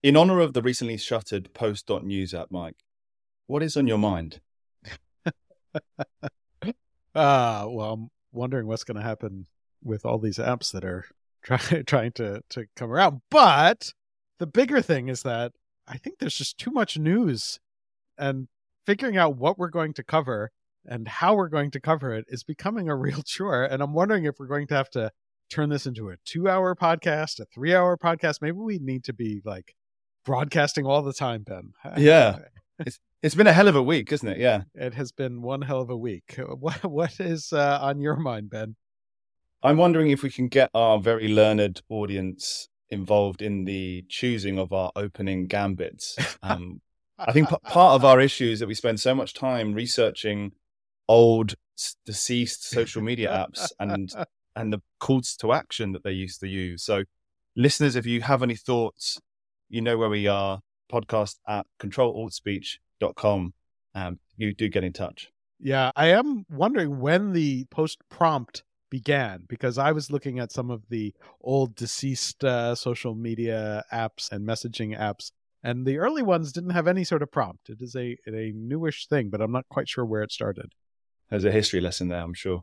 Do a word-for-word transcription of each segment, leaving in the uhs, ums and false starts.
In honor of the recently shuttered Post dot news app, Mike, what is on your mind? uh, well, I'm wondering what's going to happen with all these apps that are try, trying to, to come around. But the bigger thing is that I think there's just too much news, and figuring out what we're going to cover and how we're going to cover it is becoming a real chore. And I'm wondering if we're going to have to turn this into a two hour podcast, a three hour podcast. Maybe we need to be like broadcasting all the time, Ben. Yeah. It's it's been a hell of a week, isn't it? Yeah. It has been one hell of a week. What What is uh, on your mind, Ben? I'm wondering if we can get our very learned audience involved in the choosing of our opening gambits. Um, I think p- part of our issue is that we spend so much time researching old, s- deceased social media apps and and the calls to action that they used to use. So, listeners, if you have any thoughts, you know where we are. Podcast at control alt speech dot com. Um, you do get in touch. Yeah, I am wondering when the post prompt began, because I was looking at some of the old deceased uh, social media apps and messaging apps, and the early ones didn't have any sort of prompt. It is a a newish thing, but I'm not quite sure where it started. There's a history lesson there, I'm sure.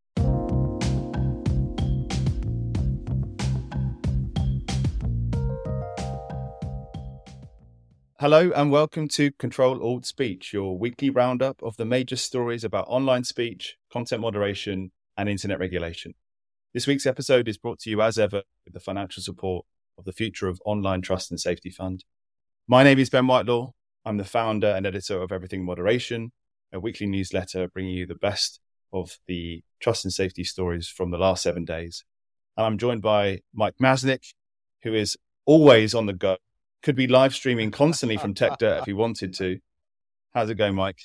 Hello and welcome to Control Alt Speech, your weekly roundup of the major stories about online speech, content moderation, and internet regulation. This week's episode is brought to you as ever with the financial support of the Future of Online Trust and Safety Fund. My name is Ben Whitelaw. I'm the founder and editor of Everything Moderation, a weekly newsletter bringing you the best of the trust and safety stories from the last seven days. And I'm joined by Mike Masnick, who is always on the go. Could be live streaming constantly from Tech Dirt if he wanted to. How's it going, Mike?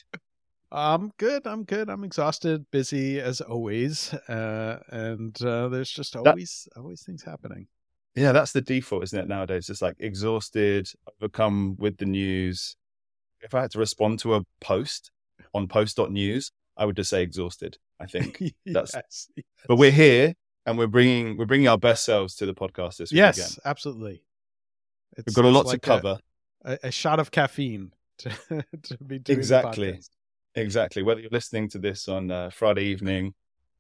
I'm good. I'm good. I'm exhausted, busy as always. Uh, and uh, there's just always, that, always things happening. Yeah, that's the default, isn't it, nowadays? It's like exhausted, overcome with the news. If I had to respond to a post on post dot news, I would just say exhausted, I think. That's. yes, yes. But we're here and we're bringing we're bringing our best selves to the podcast this week yes, again. Yes, absolutely. It's, We've got a lot like to cover. A, a shot of caffeine to, to be doing exactly, the podcast. Exactly. Whether you're listening to this on uh, Friday evening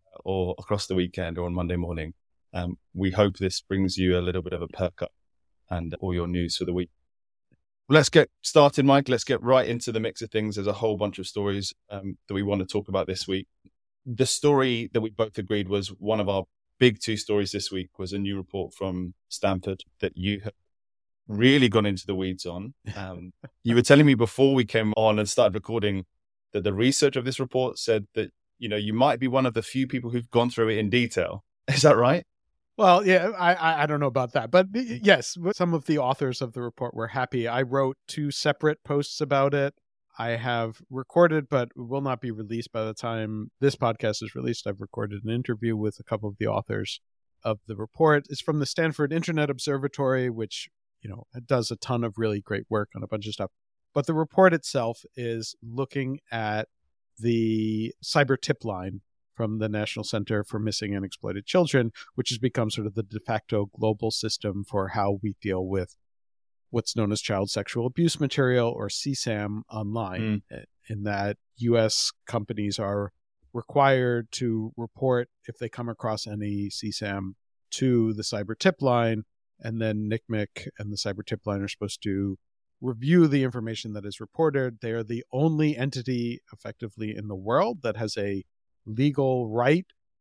or across the weekend or on Monday morning, um, we hope this brings you a little bit of a perk up and all your news for the week. Let's get started, Mike. Let's get right into the mix of things. There's a whole bunch of stories um, that we want to talk about this week. The story that we both agreed was one of our big two stories this week was a new report from Stanford that you have really gone into the weeds on. Um, you were telling me before we came on and started recording that the research of this report said that, you know, you might be one of the few people who've gone through it in detail. Is that right? Well, yeah, I I don't know about that, but yes, some of the authors of the report were happy. I wrote two separate posts about it. I have recorded, but will not be released by the time this podcast is released. I've recorded an interview with a couple of the authors of the report. It's from the Stanford Internet Observatory, which, you know, it does a ton of really great work on a bunch of stuff. But the report itself is looking at the cyber tip line from the National Center for Missing and Exploited Children, which has become sort of the de facto global system for how we deal with what's known as child sexual abuse material, or C SAM, online, mm. in that U S companies are required to report if they come across any C SAM to the cyber tip line, and then N C M E C and the cyber tip line are supposed to review the information that is reported. They are the only entity effectively in the world that has a legal right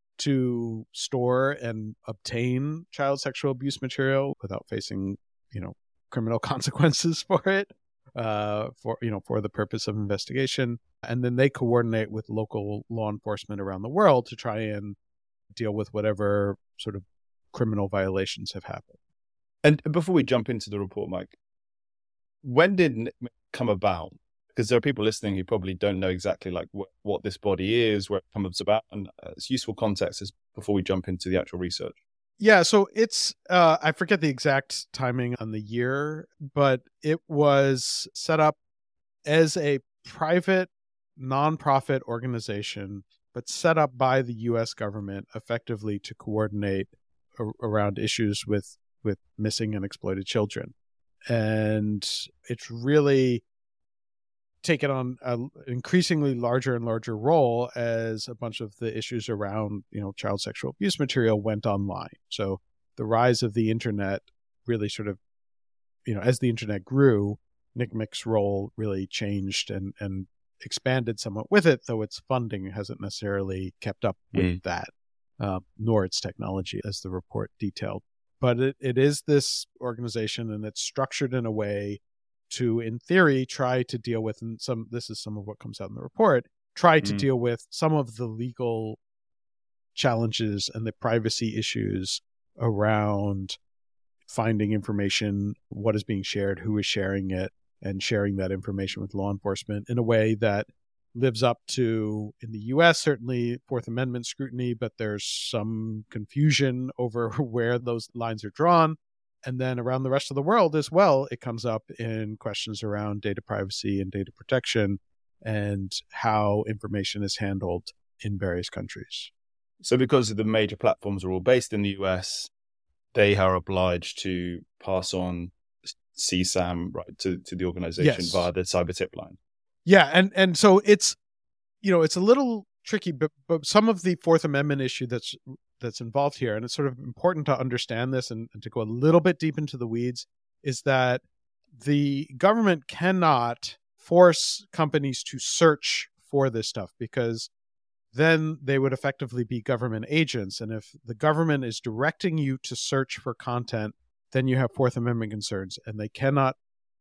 to store and obtain child sexual abuse material without facing, you know, criminal consequences for it, uh, for, you know, for the purpose of investigation. And then they coordinate with local law enforcement around the world to try and deal with whatever sort of criminal violations have happened. And before we jump into the report, Mike, when did N C M E C come about? Because there are people listening who probably don't know exactly like what, what this body is, where it comes about, and uh, it's useful context as before we jump into the actual research. Yeah, so it's, uh, I forget the exact timing on the year, but it was set up as a private nonprofit organization, but set up by the U S government effectively to coordinate a- around issues with, with missing and exploited children. And it's really taken on an increasingly larger and larger role as a bunch of the issues around, you know, child sexual abuse material went online. So the rise of the internet really sort of, you know, as the internet grew, N C M E C's role really changed and, and expanded somewhat with it, though its funding hasn't necessarily kept up with Mm. that, uh, nor its technology, as the report detailed. But it, it is this organization, and it's structured in a way to, in theory, try to deal with, and some, this is some of what comes out in the report, try to Mm. deal with some of the legal challenges and the privacy issues around finding information, what is being shared, who is sharing it, and sharing that information with law enforcement in a way that lives up to, in the U S, certainly Fourth Amendment scrutiny, but there's some confusion over where those lines are drawn. And then around the rest of the world as well, it comes up in questions around data privacy and data protection and how information is handled in various countries. So because the major platforms are all based in the U S, they are obliged to pass on C SAM, right, to, to the organization Yes. via the cyber tip line. Yeah, and and so it's, you know, it's a little tricky, but but some of the Fourth Amendment issue that's that's involved here, and it's sort of important to understand this and, and to go a little bit deep into the weeds, is that the government cannot force companies to search for this stuff, because then they would effectively be government agents. And if the government is directing you to search for content, then you have Fourth Amendment concerns, and they cannot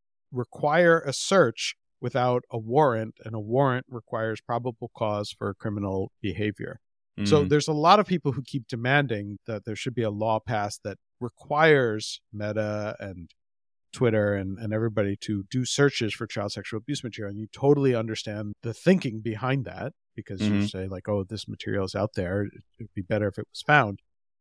require a search without a warrant, and a warrant requires probable cause for criminal behavior. Mm. So there's a lot of people who keep demanding that there should be a law passed that requires Meta and Twitter and, and everybody to do searches for child sexual abuse material. And you totally understand the thinking behind that, because Mhm. you say like, oh, this material is out there, it would be better if it was found.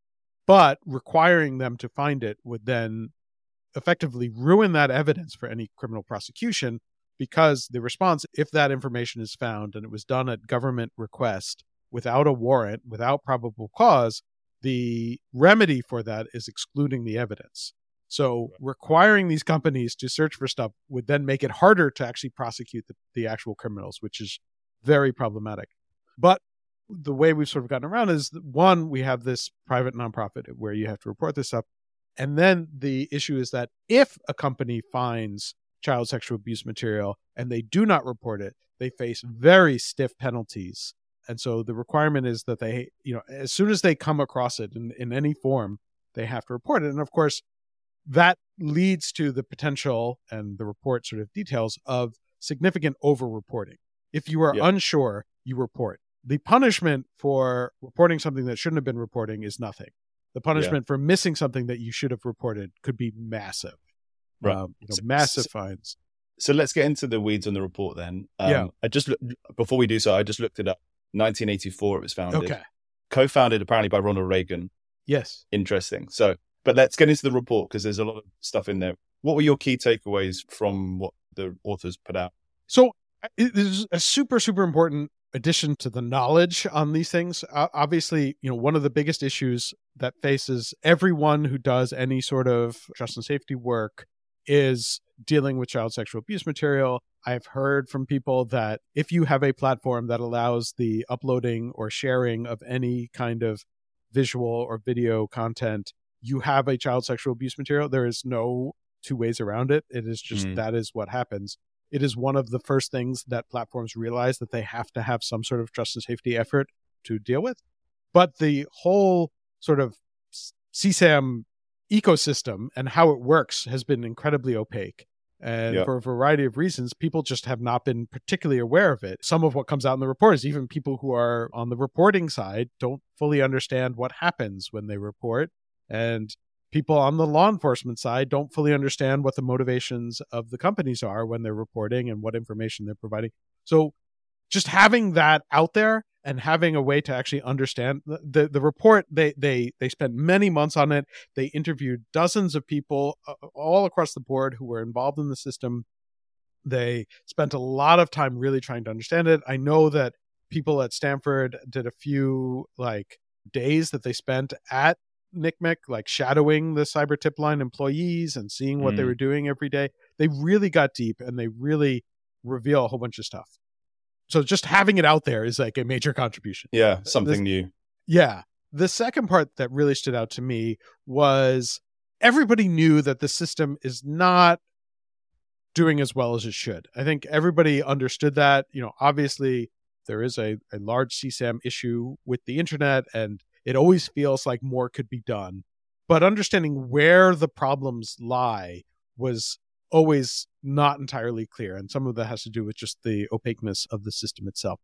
But requiring them to find it would then effectively ruin that evidence for any criminal prosecution, because the response, if that information is found and it was done at government request without a warrant, without probable cause, the remedy for that is excluding the evidence. So requiring these companies to search for stuff would then make it harder to actually prosecute the, the actual criminals, which is very problematic. But the way we've sort of gotten around is, one, we have this private nonprofit where you have to report this stuff. And then the issue is that if a company finds child sexual abuse material and they do not report it, they face very stiff penalties. And so the requirement is that they, you know, as soon as they come across it in, in any form, they have to report it. And of course, that leads to the potential, and the report sort of details, of significant over-reporting. If you are Yep. unsure, you report. The punishment for reporting something that shouldn't have been reporting is nothing. The punishment for missing something that you should have reported could be massive. Right. Um, you know, So- massive so- fines. So let's get into the weeds on the report then. Um, Yeah. I just look- before we do so, I just looked it up. nineteen eighty-four it was founded. Okay. Co-founded apparently by Ronald Reagan. Yes. Interesting. So, but let's get into the report because there's a lot of stuff in there. What were your key takeaways from what the authors put out? So it is a super, super important addition to the knowledge on these things. Uh, obviously, you know, one of the biggest issues that faces everyone who does any sort of trust and safety work is dealing with child sexual abuse material. I've heard from people that if you have a platform that allows the uploading or sharing of any kind of visual or video content, you have a child sexual abuse material. There is no two ways around it. It is just, Mhm. that is what happens. It is one of the first things that platforms realize that they have to have some sort of trust and safety effort to deal with. But the whole sort of C SAM ecosystem and how it works has been incredibly opaque. And Yeah. for a variety of reasons, people just have not been particularly aware of it. Some of what comes out in the report is even people who are on the reporting side don't fully understand what happens when they report. And people on the law enforcement side don't fully understand what the motivations of the companies are when they're reporting and what information they're providing. So just having that out there and having a way to actually understand the, the, the report, they, they, they spent many months on it. They interviewed dozens of people uh, all across the board who were involved in the system. They spent a lot of time really trying to understand it. I know that people at Stanford did a few like days that they spent at N C M E C, like shadowing the cyber tip line employees and seeing what mm. they were doing every day. They really got deep and they really reveal a whole bunch of stuff. So just having it out there is like a major contribution. Yeah, something this, new. Yeah. The second part that really stood out to me was everybody knew that the system is not doing as well as it should. I think everybody understood that. You know, obviously there is a, a large C SAM issue with the internet, and it always feels like more could be done. But understanding where the problems lie was always not entirely clear. And some of that has to do with just the opaqueness of the system itself.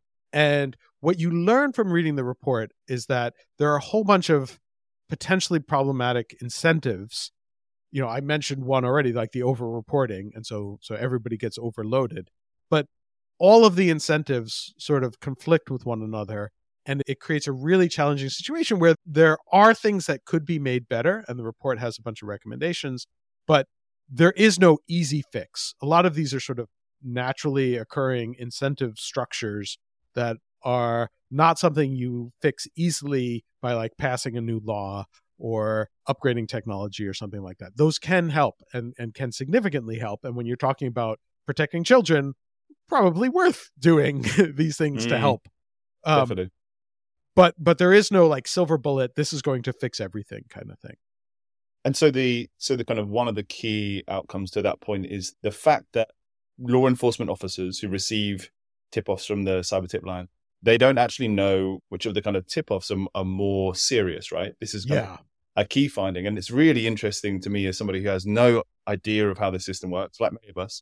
And what you learn from reading the report is that there are a whole bunch of potentially problematic incentives. You know, I mentioned one already, like the over-reporting, and so so everybody gets overloaded. But all of the incentives sort of conflict with one another, and it creates a really challenging situation where there are things that could be made better, and the report has a bunch of recommendations, but there is no easy fix. A lot of these are sort of naturally occurring incentive structures that are not something you fix easily by like passing a new law or upgrading technology or something like that. Those can help and, and can significantly help. And when you're talking about protecting children, probably worth doing these things mm, to help. Um, definitely. But but there is no like silver bullet, this is going to fix everything kind of thing. And so the so the kind of one of the key outcomes to that point is the fact that law enforcement officers who receive tip-offs from the cyber tip line, they don't actually know which of the kind of tip-offs are, are more serious, right? This is kind yeah. of a key finding. And it's really interesting to me as somebody who has no idea of how the system works, like many of us,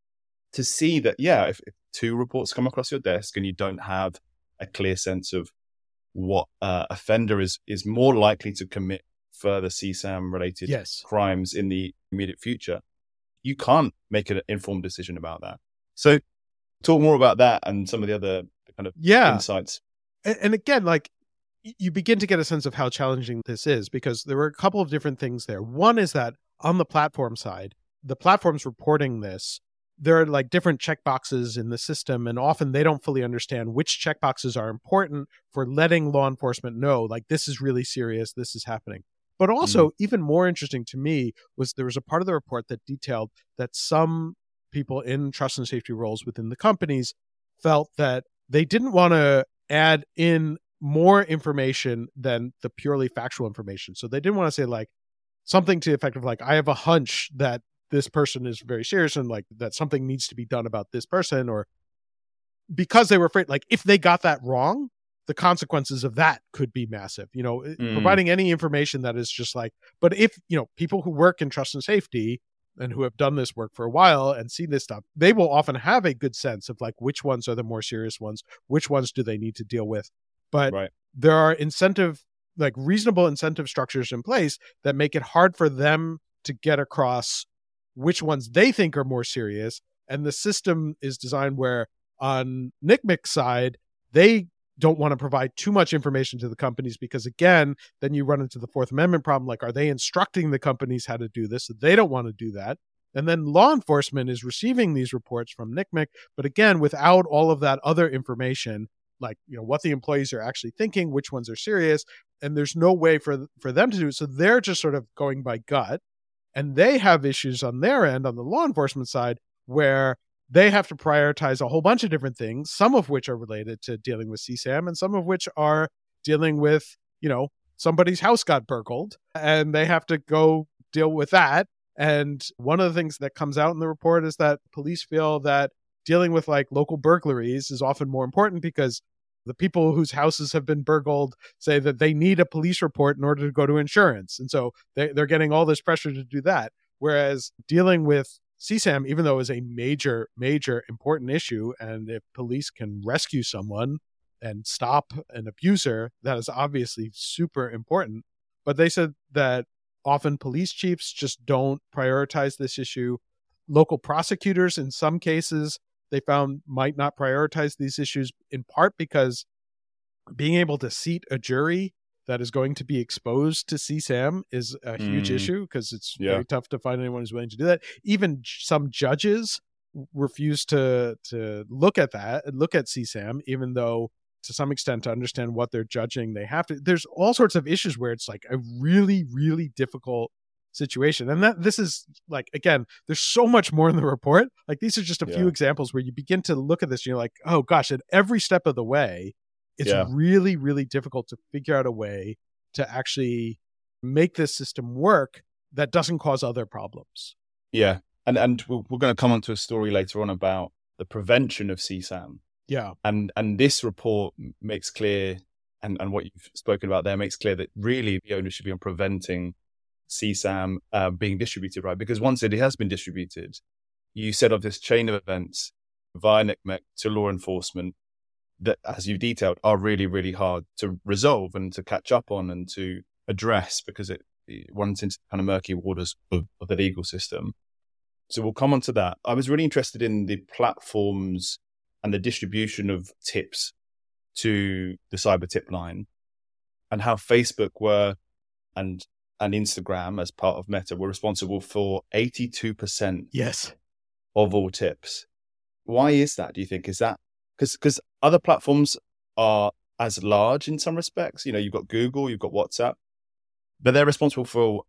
to see that, yeah, if, if two reports come across your desk and you don't have a clear sense of what uh, offender is is more likely to commit further C SAM-related yes. crimes in the immediate future, you can't make an informed decision about that. So talk more about that and some of the other kind of yeah. insights. And, and again, like you begin to get a sense of how challenging this is because there were a couple of different things there. One is that on the platform side, the platforms reporting this, there are like different checkboxes in the system, and often they don't fully understand which checkboxes are important for letting law enforcement know, like, this is really serious, this is happening. But also, mm. even more interesting to me was there was a part of the report that detailed that some people in trust and safety roles within the companies felt that they didn't want to add in more information than the purely factual information. So they didn't want to say like something to the effect of like, I have a hunch that this person is very serious and like that something needs to be done about this person, or because they were afraid, like if they got that wrong, the consequences of that could be massive, you know, mm. providing any information that is just like, but if, you know, people who work in trust and safety and who have done this work for a while and see this stuff, they will often have a good sense of like, which ones are the more serious ones, which ones do they need to deal with. But right. there are incentive, like reasonable incentive structures in place that make it hard for them to get across which ones they think are more serious. And the system is designed where on N C M E C's side, they don't want to provide too much information to the companies because, again, then you run into the Fourth Amendment problem. Like, are they instructing the companies how to do this? So they don't want to do that. And then law enforcement is receiving these reports from N C M E C, but again, without all of that other information, like, you know, what the employees are actually thinking, which ones are serious, and there's no way for for them to do it. So they're just sort of going by gut. And they have issues on their end, on the law enforcement side, where they have to prioritize a whole bunch of different things, some of which are related to dealing with C SAM and some of which are dealing with, you know, somebody's house got burgled and they have to go deal with that. And one of the things that comes out in the report is that police feel that dealing with like local burglaries is often more important because the people whose houses have been burgled say that they need a police report in order to go to insurance. And so they, they're getting all this pressure to do that. Whereas dealing with C SAM, even though it's a major, major important issue, and if police can rescue someone and stop an abuser, that is obviously super important. But they said that often police chiefs just don't prioritize this issue. Local prosecutors, in some cases, they found might not prioritize these issues, in part because being able to seat a jury that is going to be exposed to C SAM is a huge mm. issue because it's yeah. very tough to find anyone who's willing to do that. Even some judges refuse to to look at that and look at C SAM, even though to some extent to understand what they're judging. They have to, there's all sorts of issues where it's like a really, really difficult situation. And that this is like, again, there's so much more in the report. Like these are just a yeah. few examples where you begin to look at this and you're like, oh gosh, at every step of the way, it's yeah. really, really difficult to figure out a way to actually make this system work that doesn't cause other problems. Yeah. And and we're, we're going to come on to a story later on about the prevention of C SAM. Yeah. And and this report makes clear, and, and what you've spoken about there makes clear that really the onus should be on preventing C SAM uh, being distributed, right? Because once it has been distributed, you set up this chain of events via N C M E C to law enforcement that, as you've detailed, are really, really hard to resolve and to catch up on and to address because it, it runs into kind of murky waters of, of the legal system. So we'll come on to that. I was really interested in the platforms and the distribution of tips to the cyber tip line and how Facebook were and and Instagram as part of Meta were responsible for eighty-two percent yes. of all tips. Why is that, do you think? Is that because because other platforms are as large in some respects? You know, you've got Google, you've got WhatsApp, but they're responsible for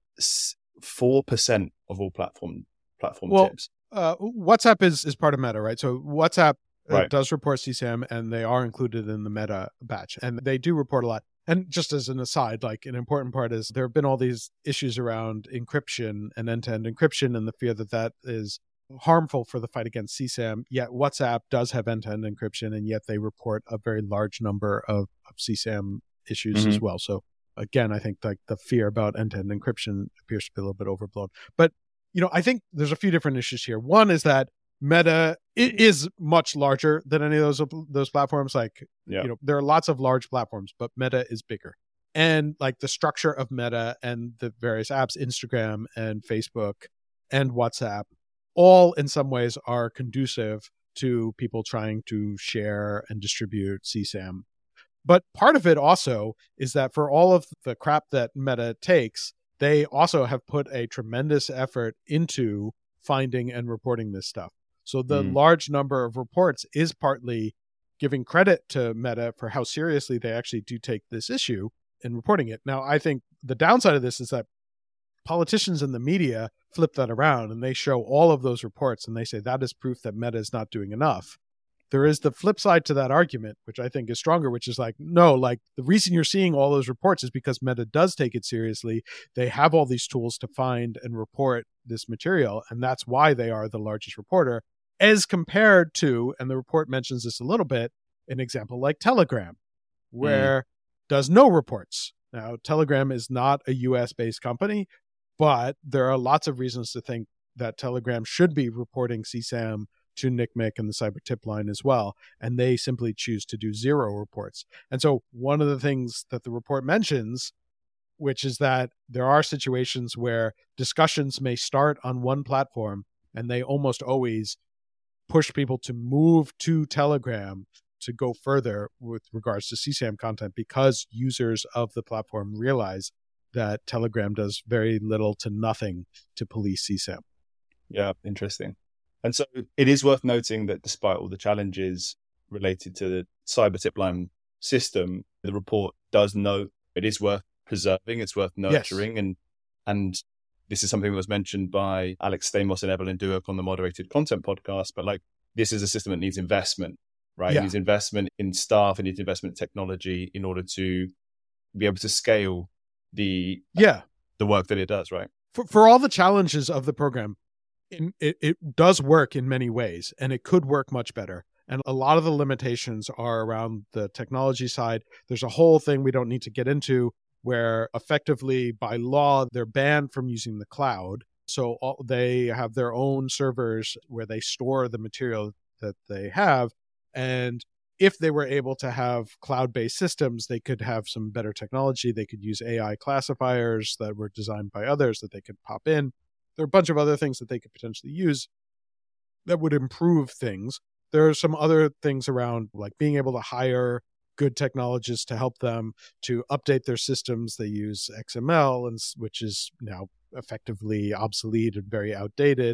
four percent of all platform platform well, tips. Uh, WhatsApp is, is part of Meta, right? So WhatsApp uh, right. does report C SAM and they are included in the Meta batch and they do report a lot. And just as an aside, like an important part is there have been all these issues around encryption and end-to-end encryption and the fear that that is harmful for the fight against C SAM. Yet WhatsApp does have end-to-end encryption, and yet they report a very large number of, of C SAM issues mm-hmm. as well. So again, I think like the fear about end-to-end encryption appears to be a little bit overblown. But you know, I think there's a few different issues here. One is that Meta is much larger than any of those those platforms. Like, yeah. you know, there are lots of large platforms, but Meta is bigger. And like the structure of Meta and the various apps, Instagram and Facebook and WhatsApp, all in some ways are conducive to people trying to share and distribute C SAM. But part of it also is that for all of the crap that Meta takes, they also have put a tremendous effort into finding and reporting this stuff. So the mm. large number of reports is partly giving credit to Meta for how seriously they actually do take this issue in reporting it. Now, I think the downside of this is that politicians and the media flip that around and they show all of those reports and they say that is proof that Meta is not doing enough. There is the flip side to that argument, which I think is stronger, which is like, no, like the reason you're seeing all those reports is because Meta does take it seriously. They have all these tools to find and report this material, and that's why they are the largest reporter, as compared to, and the report mentions this a little bit, an example like Telegram, where mm. does no reports. Now, Telegram is not a U S-based company, but there are lots of reasons to think that Telegram should be reporting C SAM to N C M E C and the cyber tip line as well, and they simply choose to do zero reports. And so one of the things that the report mentions, which is that there are situations where discussions may start on one platform and they almost always push people to move to Telegram to go further with regards to C SAM content because users of the platform realize that Telegram does very little to nothing to police C SAM. Yeah, interesting. And so it is worth noting that despite all the challenges related to the cyber tip line system, the report does note it is worth preserving, it's worth nurturing. Yes. And and this is something that was mentioned by Alex Stamos and Evelyn Dueck on the Moderated Content podcast, but like this is a system that needs investment, right? Yeah. It needs investment in staff, it needs investment in technology in order to be able to scale the yeah the work that it does, right? For, for all the challenges of the program, In, it, it does work in many ways, and it could work much better. And a lot of the limitations are around the technology side. There's a whole thing we don't need to get into where effectively by law, they're banned from using the cloud. So all, they have their own servers where they store the material that they have. And if they were able to have cloud-based systems, they could have some better technology. They could use A I classifiers that were designed by others that they could pop in. There are a bunch of other things that they could potentially use that would improve things. There are some other things around like being able to hire good technologists to help them to update their systems. They use X M L, and which is now effectively obsolete and very outdated.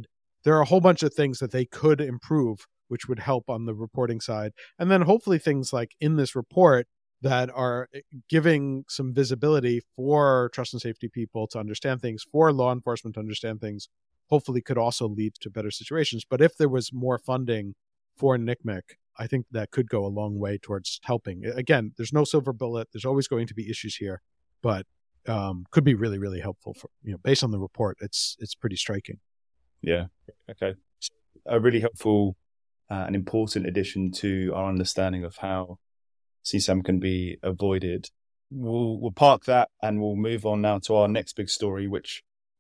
there are a whole bunch of things that they could improve, which would help on the reporting side. And then hopefully things like in this report that are giving some visibility for trust and safety people to understand things, for law enforcement to understand things, hopefully could also lead to better situations. But if there was more funding for N C M E C, I think that could go a long way towards helping. Again, there's no silver bullet. There's always going to be issues here, but um, could be really, really helpful. For, you know, based on the report, it's it's pretty striking. Yeah. Okay. A really helpful uh, and important addition to our understanding of how C SAM can be avoided. We'll, we'll park that and we'll move on now to our next big story, which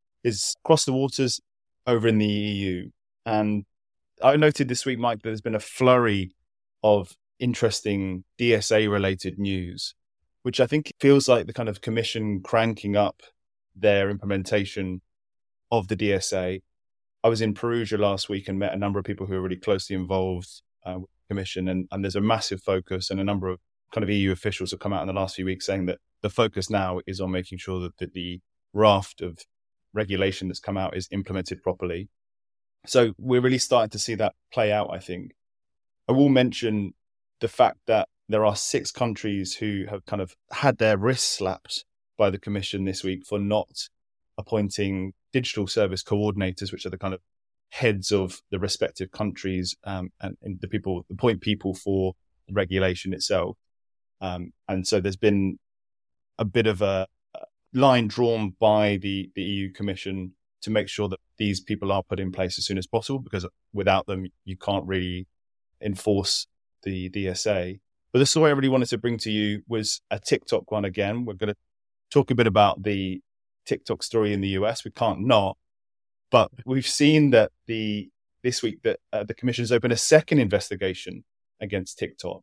is across the waters over in the E U. And I noted this week, Mike, that there's been a flurry of interesting D S A-related news, which I think feels like the kind of commission cranking up their implementation of the D S A. I was in Perugia last week and met a number of people who are really closely involved uh, with the commission, and, and there's a massive focus, and a number of kind of E U officials have come out in the last few weeks saying that the focus now is on making sure that, that the raft of regulation that's come out is implemented properly. So we're really starting to see that play out, I think. I will mention the fact that there are six countries who have kind of had their wrists slapped by the Commission this week for not appointing digital service coordinators, which are the kind of heads of the respective countries um, and, and the people, the point people for the regulation itself. Um, and so there's been a bit of a line drawn by the, the E U Commission to make sure that these people are put in place as soon as possible, because without them, you can't really enforce the D S A. But the story I really wanted to bring to you was a TikTok one again. We're going to talk a bit about the TikTok story in the U S. We can't not, but we've seen that the this week that uh, the Commission has opened a second investigation against TikTok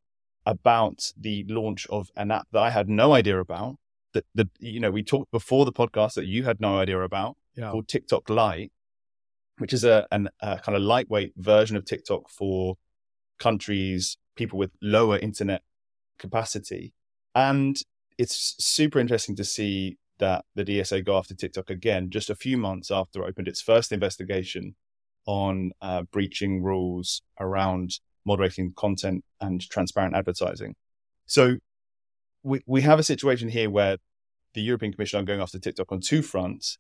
about the launch of an app that I had no idea about. That the you know we talked before the podcast that you had no idea about, yeah. called TikTok Lite, which is a, an, a kind of lightweight version of TikTok for countries, people with lower internet capacity. And it's super interesting to see that the D S A go after TikTok again, just a few months after it opened its first investigation on uh, breaching rules around moderating content and transparent advertising. So we we have a situation here where the European Commission are going after TikTok on two fronts,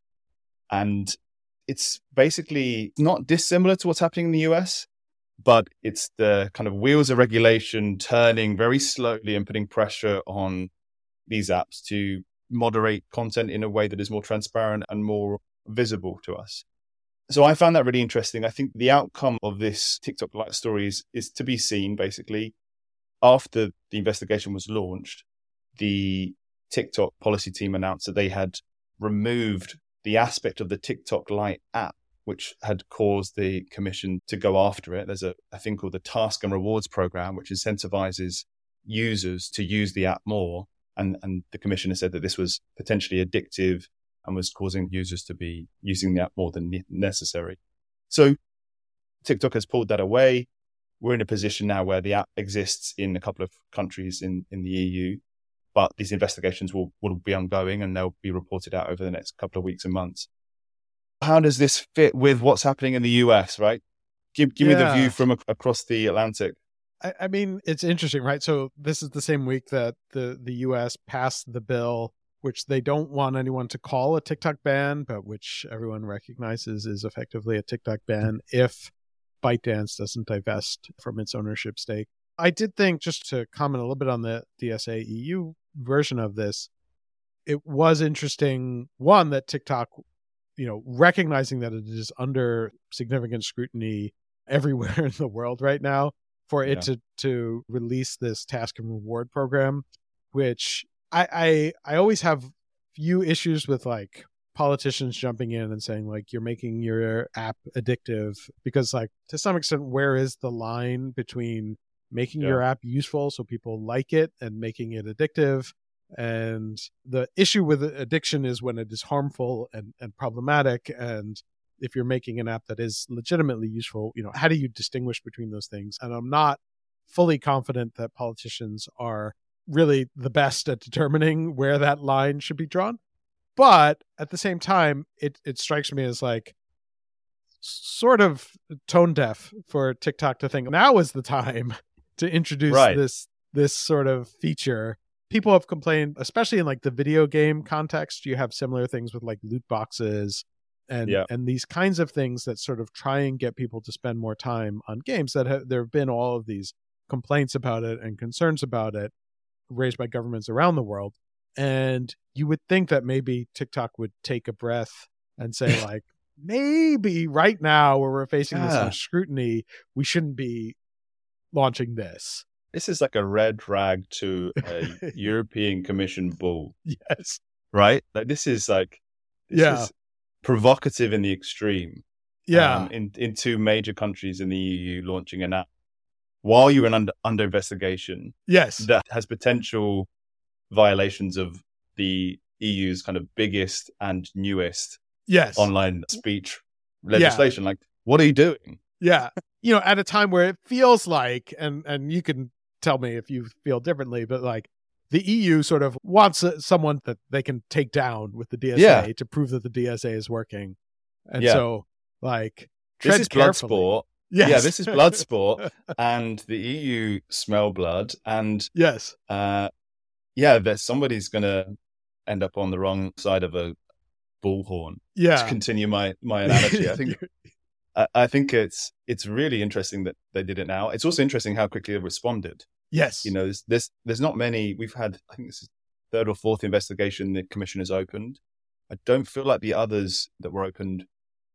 and it's basically not dissimilar to what's happening in the U S, but it's the kind of wheels of regulation turning very slowly and putting pressure on these apps to moderate content in a way that is more transparent and more visible to us. So I found that really interesting. I think the outcome of this TikTok Lite story is, is to be seen, basically. After the investigation was launched, the TikTok policy team announced that they had removed the aspect of the TikTok Lite app, which had caused the Commission to go after it. There's a, a thing called the Task and Rewards Program, which incentivizes users to use the app more. And, and the Commission has said that this was potentially addictive and was causing users to be using the app more than necessary. So TikTok has pulled that away. We're in a position now where the app exists in a couple of countries in, in the E U, but these investigations will, will be ongoing and they'll be reported out over the next couple of weeks and months. How does this fit with what's happening in the U S, right? Give, give yeah. me the view from ac- across the Atlantic. I, I mean, it's interesting, right? So this is the same week that the, the U S passed the bill, which they don't want anyone to call a TikTok ban, but which everyone recognizes is effectively a TikTok ban if ByteDance doesn't divest from its ownership stake. I did think, just to comment a little bit on the D S A E U version of this, it was interesting, one, that TikTok, you know, recognizing that it is under significant scrutiny everywhere in the world right now, for it yeah. to to release this task and reward program, which I, I I always have few issues with, like, politicians jumping in and saying, like, you're making your app addictive, because, like, to some extent, where is the line between making yeah. your app useful so people like it and making it addictive? And the issue with addiction is when it is harmful and, and problematic. And if you're making an app that is legitimately useful, you know, how do you distinguish between those things? And I'm not fully confident that politicians are really the best at determining where that line should be drawn. But at the same time, it, it strikes me as, like, sort of tone deaf for TikTok to think now is the time to introduce Right. this this sort of feature. People have complained, especially in like the video game context. You have similar things with like loot boxes and Yeah. and these kinds of things that sort of try and get people to spend more time on games. That have, there have been all of these complaints about it and concerns about it raised by governments around the world. And you would think that maybe TikTok would take a breath and say like, maybe right now where we're facing this Yeah. much scrutiny, we shouldn't be launching this. This is like a red rag to a European Commission bull, Yes. right? Like this is like, this Yeah. is provocative in the extreme. Yeah. Um, in, in two major countries in the E U launching an app while you're in under, under investigation yes. that has potential violations of the E U's kind of biggest and newest Yes. online speech legislation. Like, what are you doing? Yeah. You know, at a time where it feels like, and and you can tell me if you feel differently, but like the E U sort of wants uh, someone that they can take down with the D S A Yeah. to prove that the D S A is working. And Yeah. so, like, This tread is blood carefully. sport. Yes. Yeah, this is blood sport, and the E U smell blood, and Yes. uh, yeah, that somebody's gonna end up on the wrong side of a bullhorn. To Yeah. continue my my analogy, I think I, I think it's it's really interesting that they did it now. It's also interesting how quickly they responded. yes. You know, there's there's, there's not many. We've had, I think this is third or fourth investigation the commission has opened. I don't feel like the others that were opened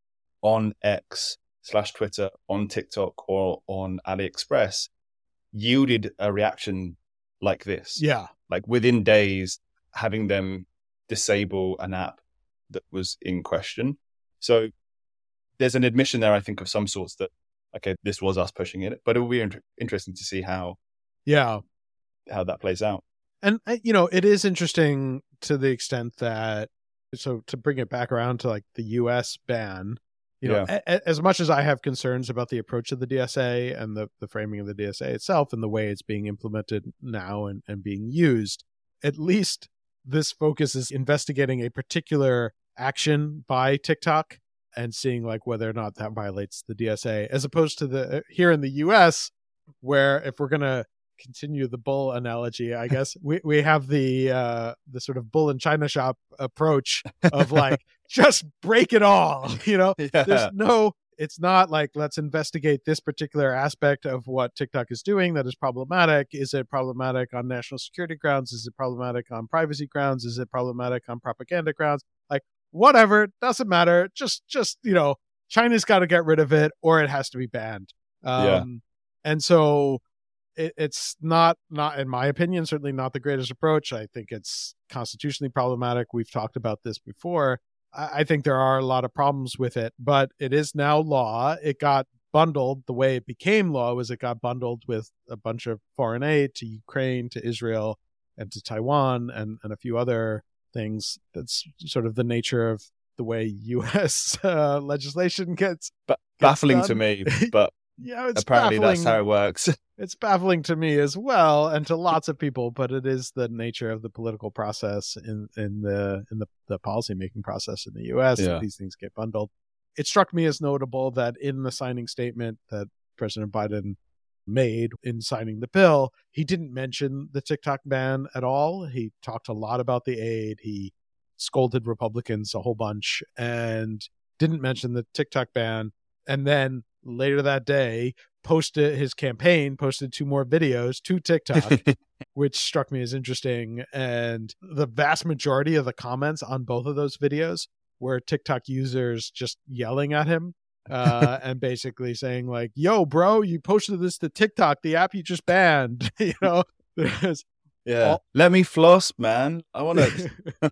on X slash Twitter, on TikTok, or on AliExpress yielded a reaction like this. Yeah. Like within days, having them disable an app that was in question. So there's an admission there, I think, of some sorts that, okay, this was us pushing it, but it will be inter- interesting to see how Yeah. how that plays out. And, uh, you know, it is interesting to the extent that, so to bring it back around to like the U S ban, you know, Yeah. a, a, as much as I have concerns about the approach of the D S A and the, the framing of the D S A itself and the way it's being implemented now and, and being used, at least this focus is investigating a particular action by TikTok and seeing like whether or not that violates the D S A, as opposed to the here in the U S, where if we're going to continue the bull analogy, I guess we, we have the uh the sort of bull in China shop approach of like just break it all, you know. Yeah. There's no, it's not like let's investigate this particular aspect of what TikTok is doing that is problematic. Is it problematic on national security grounds? Is it problematic on privacy grounds? Is it problematic on propaganda grounds? Like whatever, doesn't matter. Just just you know, China's got to get rid of it or it has to be banned. Um Yeah. and so it, it's not, not in my opinion, certainly not the greatest approach. I think it's constitutionally problematic. We've talked about this before. I, I think there are a lot of problems with it, but it is now law. It got bundled. The way it became law was it got bundled with a bunch of foreign aid to Ukraine, to Israel, and to Taiwan, and, and a few other things. That's sort of the nature of the way U S uh, legislation gets. But gets baffling done. to me, but Yeah, it's apparently baffling. that's how it works. It's baffling to me as well, and to lots of people, but it is the nature of the political process in, in the in the, the policymaking process in the U S Yeah. that these things get bundled. It struck me as notable that in the signing statement that President Biden made in signing the bill, he didn't mention the TikTok ban at all. He talked a lot about the aid. He scolded Republicans a whole bunch and didn't mention the TikTok ban. And then later that day, posted his campaign, posted two more videos to TikTok, which struck me as interesting. And the vast majority of the comments on both of those videos were TikTok users just yelling at him uh, and basically saying like, yo, bro, you posted this to TikTok, the app you just banned. You know, there's Yeah. all- Let me floss, man. I want to.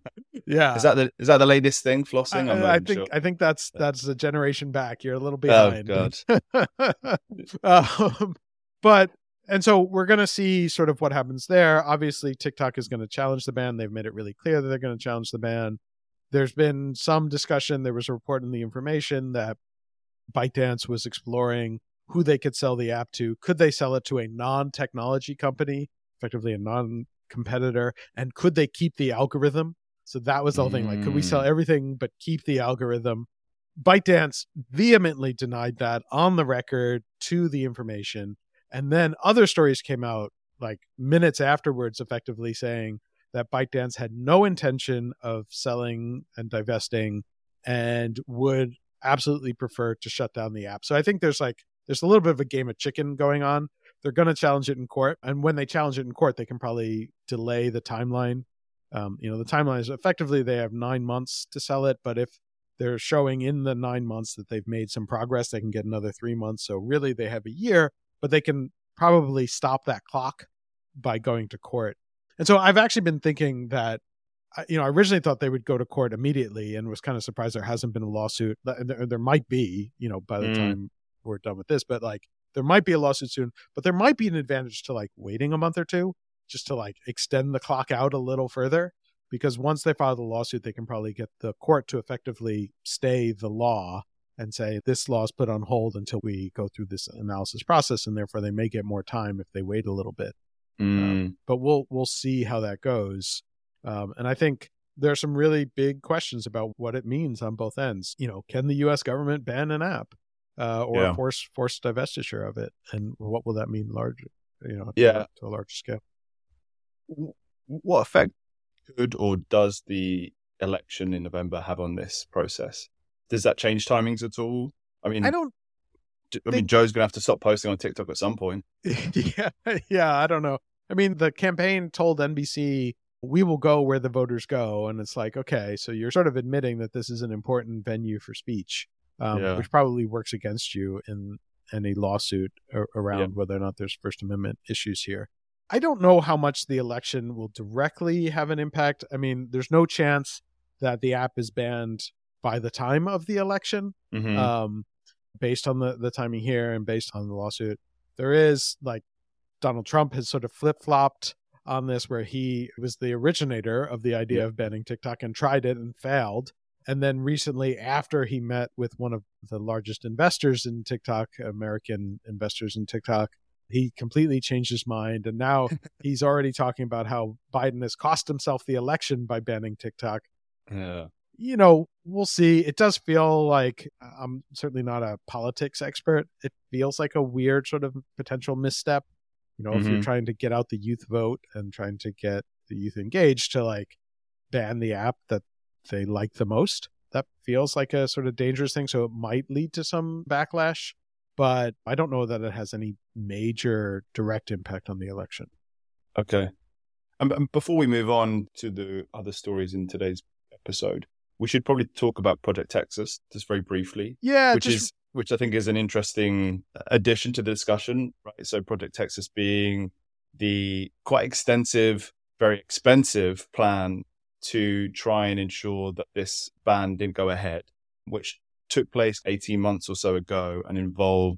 yeah. Is that the is that the latest thing? Flossing? I, I'm not I even think sure. I think that's that's a generation back. You're a little Oh behind. god. um, but and so we're going to see sort of what happens there. Obviously, TikTok is going to challenge the ban. They've made it really clear that they're going to challenge the ban. There's been some discussion. There was a report in the information that ByteDance was exploring who they could sell the app to. Could they sell it to a non-technology company, effectively a non-competitor? And could they keep the algorithm? So that was the whole thing. Like, could we sell Mm. everything but keep the algorithm? ByteDance vehemently denied that on the record to the information. And then other stories came out like minutes afterwards, effectively saying that ByteDance had no intention of selling and divesting and would absolutely prefer to shut down the app. So I think there's like, there's a little bit of a game of chicken going on. They're going to challenge it in court. And when they challenge it in court, they can probably delay the timeline. Um, you know, the timeline is effectively they have nine months to sell it. But if they're showing in the nine months that they've made some progress, they can get another three months. So really they have a year, but they can probably stop that clock by going to court. And so I've actually been thinking that, you know, I originally thought they would go to court immediately and was kind of surprised there hasn't been a lawsuit. There, there might be, you know, by the mm. time we're done with this, but like there might be a lawsuit soon, but there might be an advantage to like waiting a month or two just to like extend the clock out a little further, because once they file the lawsuit, they can probably get the court to effectively stay the law and say this law is put on hold until we go through this analysis process, and therefore they may get more time if they wait a little bit. Mm. Um, but we'll we'll see how that goes. Um, and I think there are some really big questions about what it means on both ends. You know, can the U S government ban an app uh, or yeah. force force divestiture of it? And what will that mean larger, you know, to, yeah. to a larger scale? What effect could or does the election in November have on this process? Does that change timings at all? I mean, I don't. I mean, Joe's going to have to stop posting on TikTok at some point. yeah, yeah, I don't know. I mean, the campaign told N B C, we will go where the voters go. And it's like, okay, so you're sort of admitting that this is an important venue for speech, um, yeah. which probably works against you in any lawsuit ar- around yeah. whether or not there's First Amendment issues here. I don't know how much the election will directly have an impact. I mean, there's no chance that the app is banned by the time of the election. Mm-hmm. Um, based on the, the timing here and based on the lawsuit. There is, like, Donald Trump has sort of flip-flopped on this, where he was the originator of the idea yeah. of banning TikTok and tried it and failed. And then recently, after he met with one of the largest investors in TikTok, American investors in TikTok, he completely changed his mind. And now he's already talking about how Biden has cost himself the election by banning TikTok. Yeah. You know, we'll see. It does feel like, I'm certainly not a politics expert, it feels like a weird sort of potential misstep. You know, mm-hmm. if you're trying to get out the youth vote and trying to get the youth engaged, to like ban the app that they like the most, that feels like a sort of dangerous thing. So it might lead to some backlash, but I don't know that it has any major direct impact on the election. Okay. Um, and before we move on to the other stories in today's episode, we should probably talk about Project Texas just very briefly. Yeah, which just... is which I think is an interesting addition to the discussion, right? So Project Texas being the quite extensive, very expensive plan to try and ensure that this ban didn't go ahead, which took place eighteen months or so ago and involved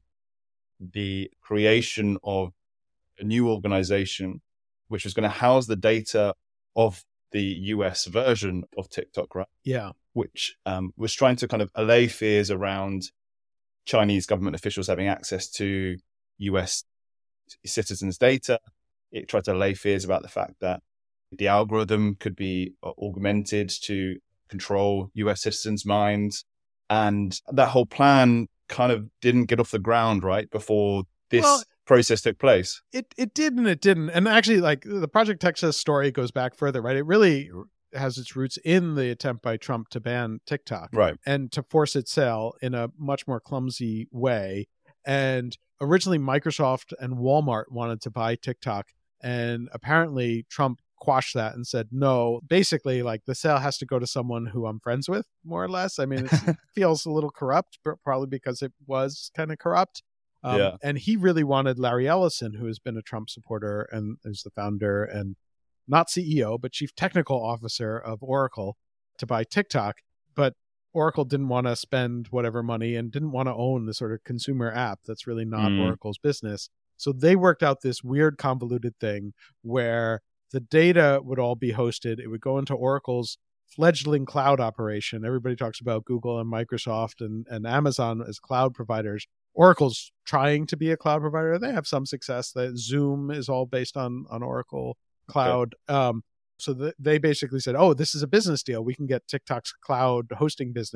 the creation of a new organization which was going to house the data of the U S version of TikTok, right? Yeah. Which um, was trying to kind of allay fears around Chinese government officials having access to U S citizens' data. It tried to allay fears about the fact that the algorithm could be augmented to control U S citizens' minds. And that whole plan kind of didn't get off the ground, right, before this well, process took place. It it did and it didn't. And actually, like, the Project Texas story goes back further, right? It really has its roots in the attempt by Trump to ban TikTok. Right. And to force its sale in a much more clumsy way. And originally, Microsoft and Walmart wanted to buy TikTok. And apparently, Trump quashed that and said, no, basically, like, the sale has to go to someone who I'm friends with, more or less. I mean, it feels a little corrupt, but probably because it was kind of corrupt. Um, yeah. And he really wanted Larry Ellison, who has been a Trump supporter and is the founder and not C E O, but chief technical officer of Oracle, to buy TikTok. But Oracle didn't want to spend whatever money and didn't want to own the sort of consumer app that's really not mm. Oracle's business. So they worked out this weird convoluted thing where the data would all be hosted. It would go into Oracle's fledgling cloud operation. Everybody talks about Google and Microsoft and, and Amazon as cloud providers. Oracle's trying to be a cloud provider. They have some success. That Zoom is all based on, on Oracle Cloud. Okay. Um, so the, they basically said, oh, this is a business deal. We can get TikTok's cloud hosting business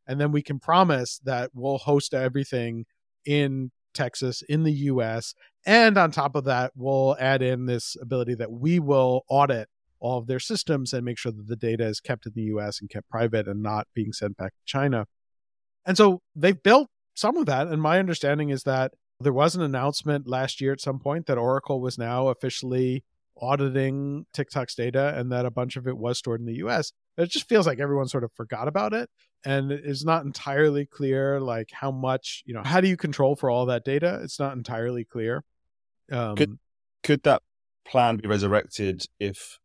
And then we can promise that we'll host everything in Texas, in the U S. And on top of that, we'll add in this ability that we will audit all of their systems and make sure that the data is kept in the U S and kept private and not being sent back to China. And so they've built some of that. And my understanding is that there was an announcement last year at some point that Oracle was now officially auditing TikTok's data and that a bunch of it was stored in the U S. It just feels like everyone sort of forgot about it. And it's not entirely clear, like how much, you know, how do you control for all that data? It's not entirely clear. Um, could, could that plan be resurrected if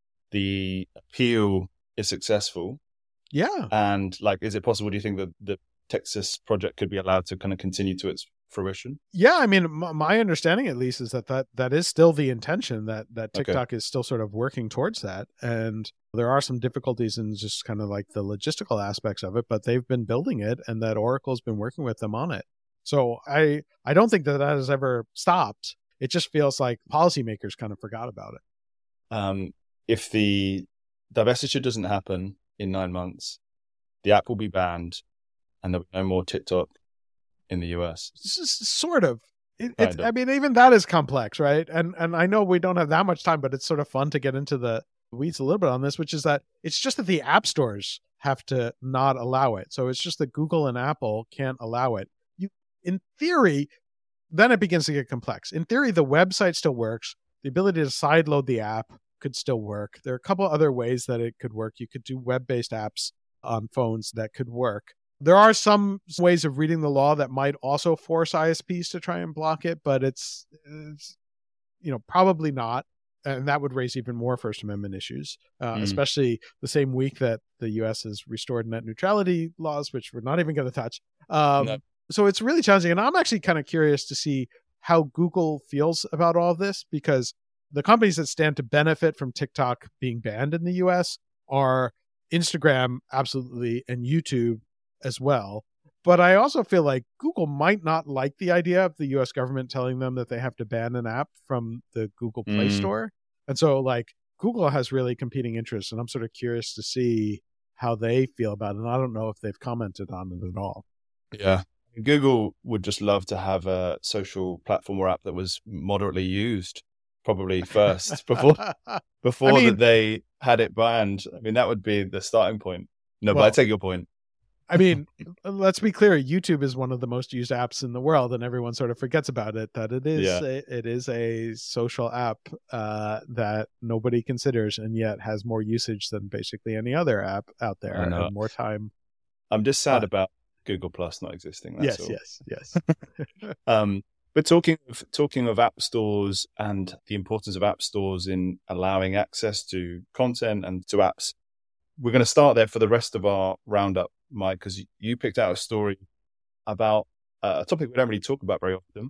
the appeal is successful? Yeah. And like, is it possible, do you think that the Texas project could be allowed to kind of continue to its fruition? Yeah, I mean, m- my understanding at least is that, that that is still the intention, that that TikTok okay. is still sort of working towards that. And there are some difficulties in just kind of like the logistical aspects of it, but they've been building it and that Oracle's been working with them on it. So I I don't think that that has ever stopped. It just feels like policymakers kind of forgot about it. Um, if the divestiture doesn't happen in nine months, the app will be banned and there'll be no more TikTok in the U S. This is sort of. It, it's, I mean, even that is complex, right? And and I know we don't have that much time, but it's sort of fun to get into the weeds a little bit on this, which is that it's just that the app stores have to not allow it. So it's just that Google and Apple can't allow it. You, in theory, then it begins to get complex. In theory, the website still works. The ability to sideload the app could still work. There are a couple other ways that it could work. You could do web-based apps on phones that could work. There are some ways of reading the law that might also force I S Ps to try and block it, but it's, it's you know, probably not. And that would raise even more First Amendment issues, uh, mm. especially the same week that the U S has restored net neutrality laws, which we're not even going to touch. Um, no. So it's really challenging. And I'm actually kind of curious to see how Google feels about all of this, because the companies that stand to benefit from TikTok being banned in the U S are Instagram, absolutely, and YouTube as well. But I also feel like Google might not like the idea of the U S government telling them that they have to ban an app from the Google Play mm. Store. And so like Google has really competing interests, and I'm sort of curious to see how they feel about it. And I don't know if they've commented on it at all. Yeah. Google would just love to have a social platform or app that was moderately used, probably first, before before I mean, that they had it banned. I mean, that would be the starting point. No, well, but I take your point. I mean, let's be clear. YouTube is one of the most used apps in the world, and everyone sort of forgets about it, that it is yeah. a, it is a social app uh, that nobody considers, and yet has more usage than basically any other app out there, and more time. I'm just sad uh, about Google Plus not existing. That's yes, all. yes, yes, um, but talking of, talking of app stores and the importance of app stores in allowing access to content and to apps, we're going to start there for the rest of our roundup, Mike, because you picked out a story about uh, a topic we don't really talk about very often,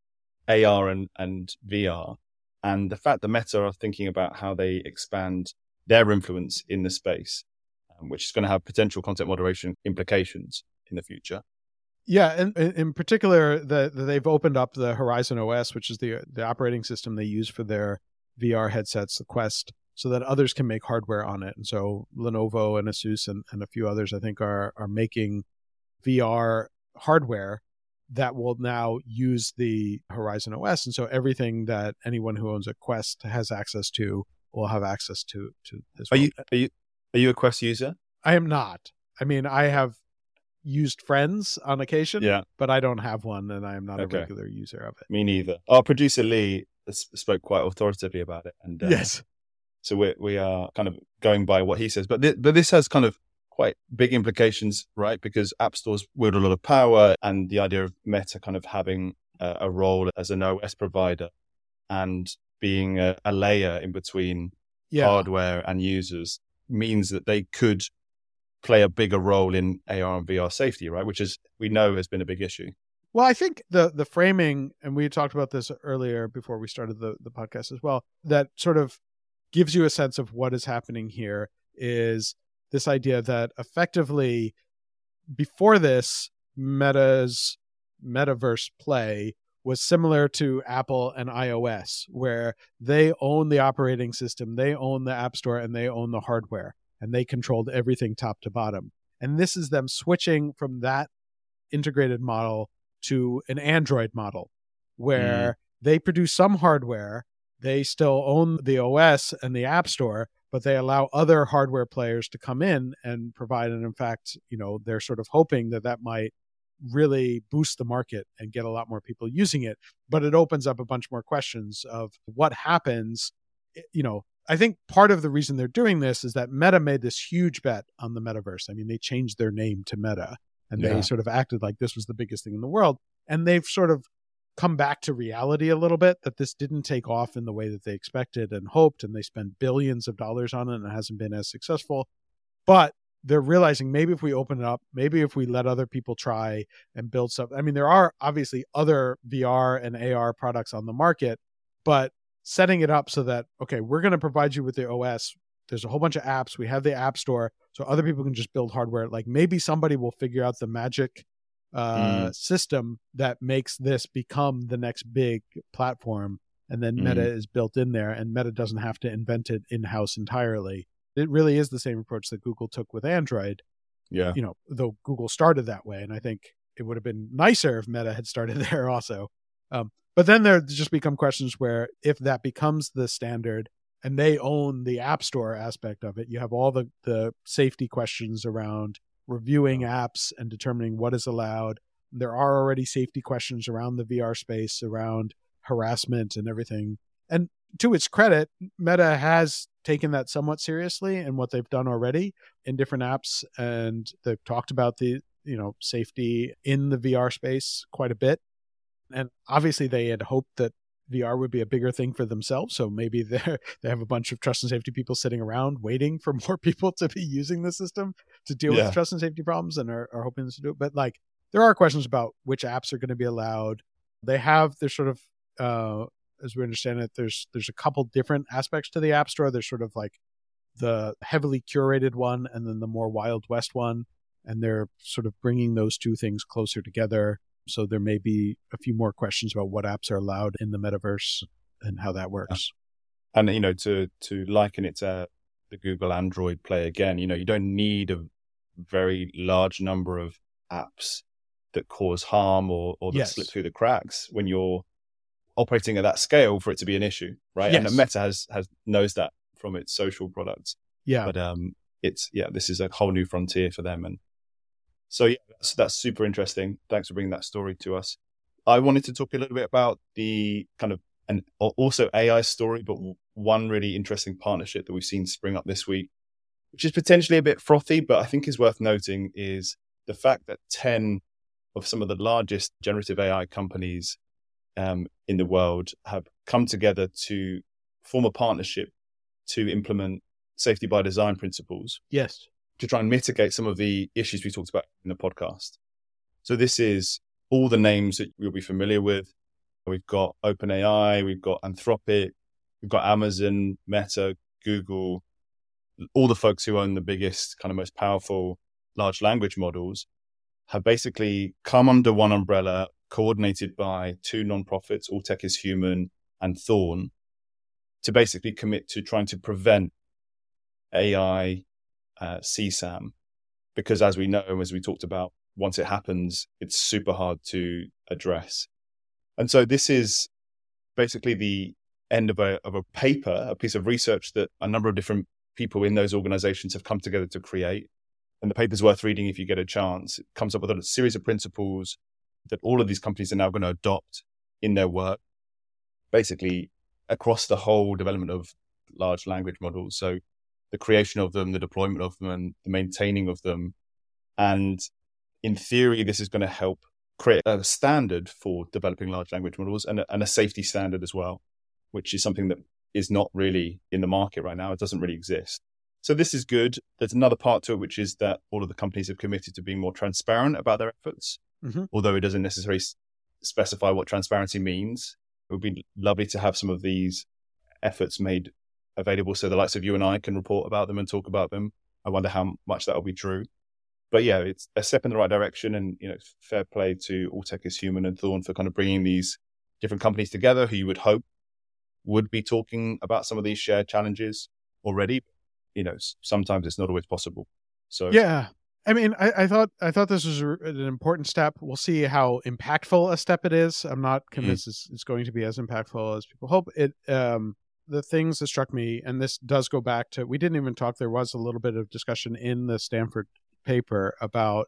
A R and, and V R, and the fact that Meta are thinking about how they expand their influence in the space, um, which is going to have potential content moderation implications in the future. Yeah, and in particular, the, the, they've opened up the Horizon O S, which is the the operating system they use for their V R headsets, the Quest, so that others can make hardware on it. And so Lenovo and Asus and, and a few others, I think, are are making V R hardware that will now use the Horizon O S. And so everything that anyone who owns a Quest has access to will have access to to this. Are you are you are you a Quest user? I am not. I mean, I have used Friends on occasion, yeah, but I don't have one, and I am not okay. a regular user of it. Me neither. Our producer Lee spoke quite authoritatively about it, and uh, yes. So we we are kind of going by what he says, but th- but this has kind of quite big implications, right? Because app stores wield a lot of power, and the idea of Meta kind of having a, a role as an O S provider and being a, a layer in between yeah. hardware and users means that they could play a bigger role in A R and V R safety, right? Which is, we know, has been a big issue. Well, I think the the framing, and we talked about this earlier before we started the, the podcast as well, that sort of gives you a sense of what is happening here, is this idea that effectively before this, Meta's metaverse play was similar to Apple and iOS, where they own the operating system, they own the app store, and they own the hardware, and they controlled everything top to bottom. And this is them switching from that integrated model to an Android model where mm. they produce some hardware. They still own the O S and the App Store, but they allow other hardware players to come in and provide. And in fact, you know, they're sort of hoping that that might really boost the market and get a lot more people using it. But it opens up a bunch more questions of what happens. You know, I think part of the reason they're doing this is that Meta made this huge bet on the metaverse. I mean, they changed their name to Meta, and yeah. they sort of acted like this was the biggest thing in the world. And they've sort of come back to reality a little bit, that this didn't take off in the way that they expected and hoped, and they spent billions of dollars on it and it hasn't been as successful. But they're realizing maybe if we open it up, maybe if we let other people try and build stuff. I mean, there are obviously other V R and A R products on the market, but setting it up so that, okay, we're going to provide you with the O S. There's a whole bunch of apps. We have the App Store, so other people can just build hardware. Like maybe somebody will figure out the magic uh, mm. system that makes this become the next big platform. And then mm. Meta is built in there, and Meta doesn't have to invent it in-house entirely. It really is the same approach that Google took with Android. Yeah. You know, though Google started that way. And I think it would have been nicer if Meta had started there also. Um, but then there just become questions where if that becomes the standard and they own the App Store aspect of it, you have all the, the safety questions around reviewing apps and determining what is allowed. There are already safety questions around the V R space, around harassment and everything. And to its credit, Meta has taken that somewhat seriously in what they've done already in different apps. And they've talked about the, you know, safety in the V R space quite a bit. And obviously they had hoped that V R would be a bigger thing for themselves. So maybe they they have a bunch of trust and safety people sitting around waiting for more people to be using the system to deal yeah. with trust and safety problems, and are, are hoping to do it. But like, there are questions about which apps are going to be allowed. They have their sort of, uh, as we understand it, there's there's a couple different aspects to the App Store. There's sort of like the heavily curated one and then the more Wild West one. And they're sort of bringing those two things closer together. So there may be a few more questions about what apps are allowed in the metaverse and how that works. And, you know, to to liken it to the Google Android Play again, you know, you don't need a very large number of apps that cause harm or, or that yes. slip through the cracks when you're operating at that scale for it to be an issue, right? Yes. And Meta has, has knows that from its social products. Yeah. But um, it's, yeah, this is a whole new frontier for them. And so, yeah, that's, that's super interesting. Thanks for bringing that story to us. I wanted to talk a little bit about the kind of, and also A I story, but one really interesting partnership that we've seen spring up this week, which is potentially a bit frothy, but I think is worth noting, is the fact that ten of some of the largest generative A I companies um, in the world have come together to form a partnership to implement safety by design principles. Yes. To try and mitigate some of the issues we talked about in the podcast. So this is all the names that you'll be familiar with. We've got OpenAI, we've got Anthropic, we've got Amazon, Meta, Google, all the folks who own the biggest, kind of most powerful large language models have basically come under one umbrella, coordinated by two nonprofits, All Tech is Human and Thorn, to basically commit to trying to prevent A I uh, C SAM. Because as we know, as we talked about, once it happens, it's super hard to address. And so this is basically the end of a of a paper, a piece of research that a number of different people in those organizations have come together to create. And the paper's worth reading if you get a chance. It comes up with a series of principles that all of these companies are now going to adopt in their work, basically across the whole development of large language models. So the creation of them, the deployment of them, and the maintaining of them. And in theory, this is going to help create a standard for developing large language models and a, and a safety standard as well, which is something that is not really in the market right now. It doesn't really exist. So this is good. There's another part to it, which is that all of the companies have committed to being more transparent about their efforts, mm-hmm. although it doesn't necessarily s- specify what transparency means. It would be lovely to have some of these efforts made available so the likes of you and I can report about them and talk about them. I wonder how much that will be true. But yeah, it's a step in the right direction, and, you know, fair play to All Tech is Human and Thorn for kind of bringing these different companies together who you would hope would be talking about some of these shared challenges already. You know, sometimes it's not always possible. So yeah, I mean, I, I thought I thought this was an important step. We'll see how impactful a step it is. I'm not convinced mm. it's, it's going to be as impactful as people hope. It um, the things that struck me, and this does go back to, we didn't even talk, there was a little bit of discussion in the Stanford paper about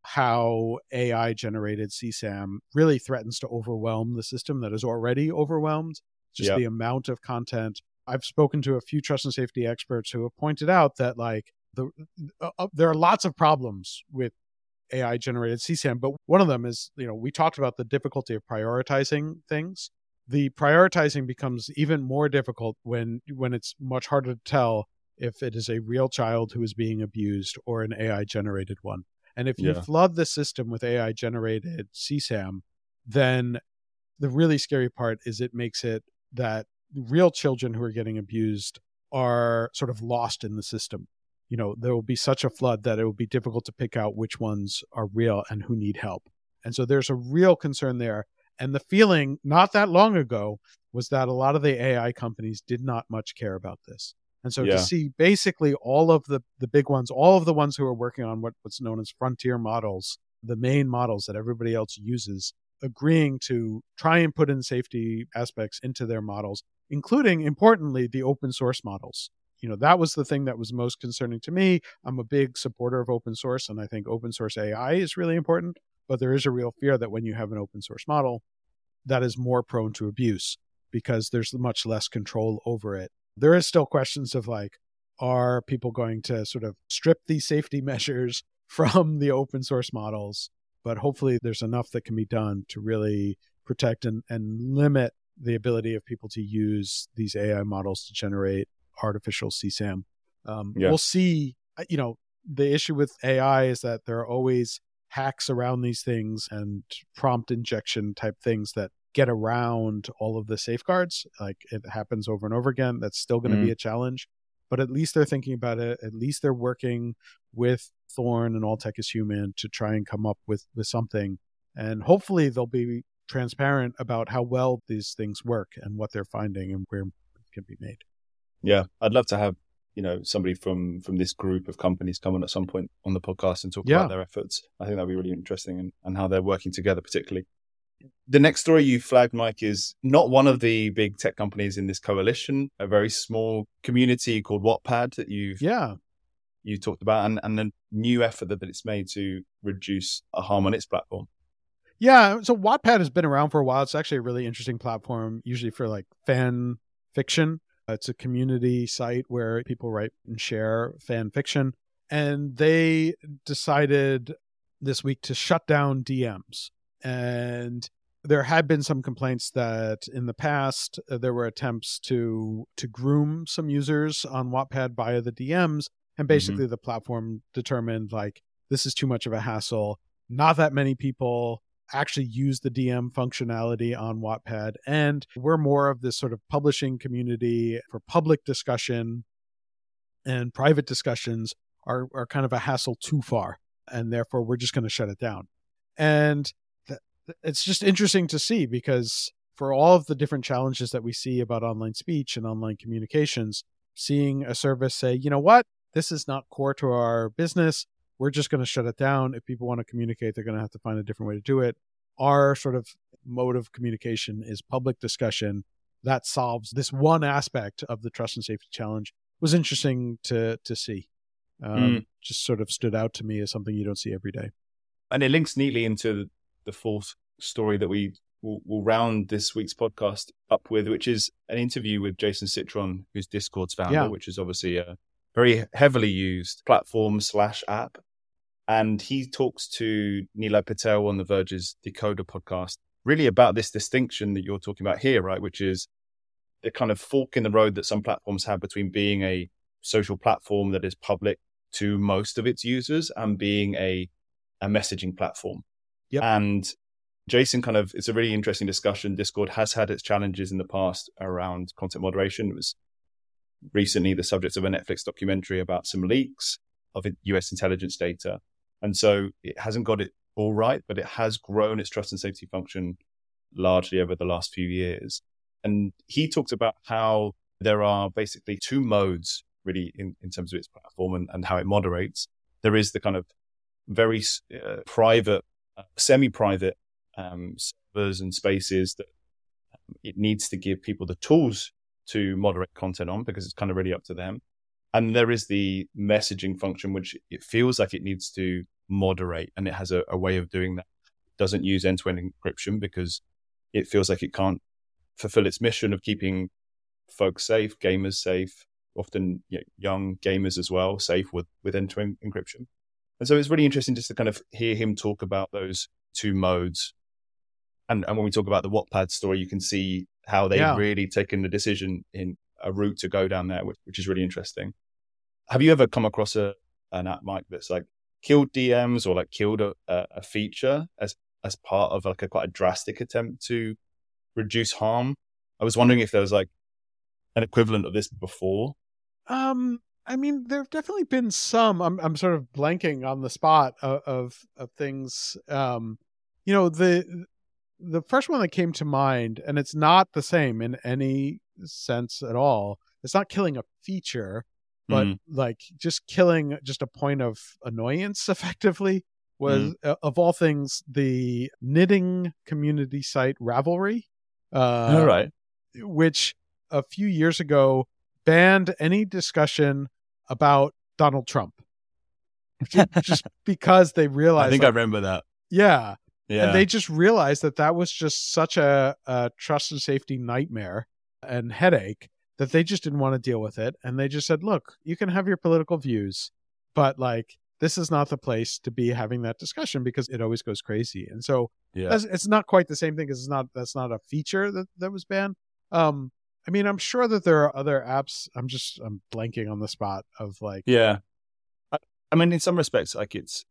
how A I generated C SAM really threatens to overwhelm the system that is already overwhelmed. Just yep. the amount of content. I've spoken to a few trust and safety experts who have pointed out that like the uh, there are lots of problems with A I generated C SAM, but one of them is, you know, we talked about the difficulty of prioritizing things. The prioritizing becomes even more difficult when when it's much harder to tell if it is a real child who is being abused or an A I generated one. And if you yeah. flood the system with A I generated C SAM, then the really scary part is it makes it that real children who are getting abused are sort of lost in the system. You know, there will be such a flood that it will be difficult to pick out which ones are real and who need help. And so there's a real concern there. And the feeling not that long ago was that a lot of the A I companies did not much care about this. And so yeah. to see basically all of the, the big ones, all of the ones who are working on what, what's known as frontier models, the main models that everybody else uses, agreeing to try and put in safety aspects into their models, including, importantly, the open source models. You know, that was the thing that was most concerning to me. I'm a big supporter of open source, and I think open source A I is really important. But there is a real fear that when you have an open source model, that is more prone to abuse because there's much less control over it. There is still questions of like, are people going to sort of strip these safety measures from the open source models? But hopefully there's enough that can be done to really protect and, and limit the ability of people to use these A I models to generate artificial C SAM. Um, yeah. We'll see, you know, the issue with A I is that there are always hacks around these things and prompt injection type things that get around all of the safeguards. Like it happens over and over again. That's still going to mm. be a challenge, but at least they're thinking about it. At least they're working with Thorn and All Tech is Human to try and come up with, with something. And hopefully they'll be transparent about how well these things work and what they're finding and where it can be made. Yeah, I'd love to have, you know, somebody from from this group of companies come on at some point on the podcast and talk yeah. about their efforts. I think that'd be really interesting and, and how they're working together particularly. The next story you flagged, Mike, is not one of the big tech companies in this coalition, a very small community called Wattpad that you've yeah. you talked about, and, and the new effort that, that it's made to reduce harm on its platform. Yeah, so Wattpad has been around for a while. It's actually a really interesting platform, usually for like fan fiction. It's a community site where people write and share fan fiction. And they decided this week to shut down D Ms. And there had been some complaints that in the past, uh, there were attempts to to groom some users on Wattpad via the D Ms. And basically mm-hmm. the platform determined like, this is too much of a hassle. Not that many people actually use the D M functionality on Wattpad. And we're more of this sort of publishing community for public discussion, and private discussions are, are kind of a hassle too far. And therefore, we're just going to shut it down. And th- it's just interesting to see, because for all of the different challenges that we see about online speech and online communications, seeing a service say, you know what, this is not core to our business. We're just going to shut it down. If people want to communicate, they're going to have to find a different way to do it. Our sort of mode of communication is public discussion. That solves this one aspect of the trust and safety challenge. It was interesting to to see. Um, mm. Just sort of stood out to me as something you don't see every day. And it links neatly into the fourth story that we will we'll round this week's podcast up with, which is an interview with Jason Citron, who's Discord's founder, yeah. which is obviously a very heavily used platform slash app. And he talks to Nilay Patel on The Verge's Decoder podcast, really about this distinction that you're talking about here, right? Which is the kind of fork in the road that some platforms have between being a social platform that is public to most of its users and being a, a messaging platform. Yep. And Jason kind of, it's a really interesting discussion. Discord has had its challenges in the past around content moderation. It was recently the subject of a Netflix documentary about some leaks of U S intelligence data. And so it hasn't got it all right, but it has grown its trust and safety function largely over the last few years. And he talked about how there are basically two modes really in, in terms of its platform and, and how it moderates. There is the kind of very uh, private, uh, semi-private um, servers and spaces that it needs to give people the tools to moderate content on, because it's kind of really up to them. And there is the messaging function, which it feels like it needs to moderate, and it has a, a way of doing that. It doesn't use end-to-end encryption because it feels like it can't fulfill its mission of keeping folks safe, gamers safe, often you know, young gamers as well, safe with, with end-to-end encryption. And so it's really interesting just to kind of hear him talk about those two modes. And, and when we talk about the Wattpad story, you can see how they've yeah. really taken the decision in a route to go down there, which, which is really interesting. Have you ever come across a an app, Mike, that's like killed D Ms or like killed a, a feature as as part of like a quite a drastic attempt to reduce harm? I was wondering if there was like an equivalent of this before. Um, I mean, there have definitely been some. I'm I'm sort of blanking on the spot of of, of things. Um, you know, the the first one that came to mind, and it's not the same in any sense at all. It's not killing a feature, but mm. like just killing just a point of annoyance effectively was, mm. uh, of all things, the knitting community site Ravelry. Uh, all right. Which a few years ago banned any discussion about Donald Trump. Just because they realized... I think like, I remember that. Yeah. Yeah. And they just realized that that was just such a, a trust and safety nightmare and headache that they just didn't want to deal with it. And they just said, look, you can have your political views, but like, this is not the place to be having that discussion because it always goes crazy. And so yeah. it's not quite the same thing because it's not, that's not a feature that, that was banned. Um, I mean, I'm sure that there are other apps. I'm just, I'm blanking on the spot of like, yeah. I, I mean, in some respects, like it's